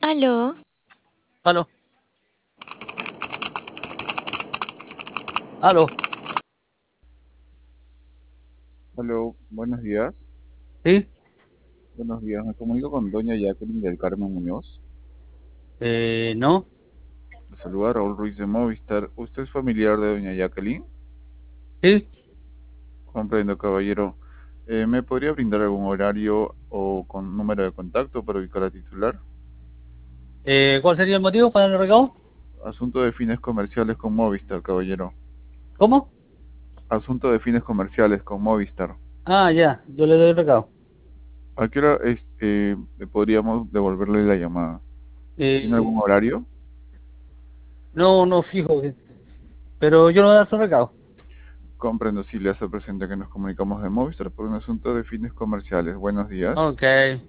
Aló, Aló, aló, Hola, buenos días. ¿sí? Buenos días, me comunico con doña Jacqueline del Carmen Muñoz. No, Le saluda Raúl Ruiz de Movistar. ¿Usted es familiar de doña Jacqueline? ¿sí? Comprendo, caballero. ¿Me podría brindar algún horario o con número de contacto para ubicar a titular? ¿Cuál sería el motivo para el recado? Asunto de fines comerciales con Movistar, caballero. ¿Cómo? Asunto de fines comerciales con Movistar. Ah, ya, yo le doy el recado. ¿A qué hora podríamos devolverle la llamada? ¿Tiene Eh, algún horario? no, no fijo, pero yo le voy a dar su recado. Comprendo si le hace presente que nos comunicamos de Movistar por un asunto de fines comerciales. Buenos días. Ok.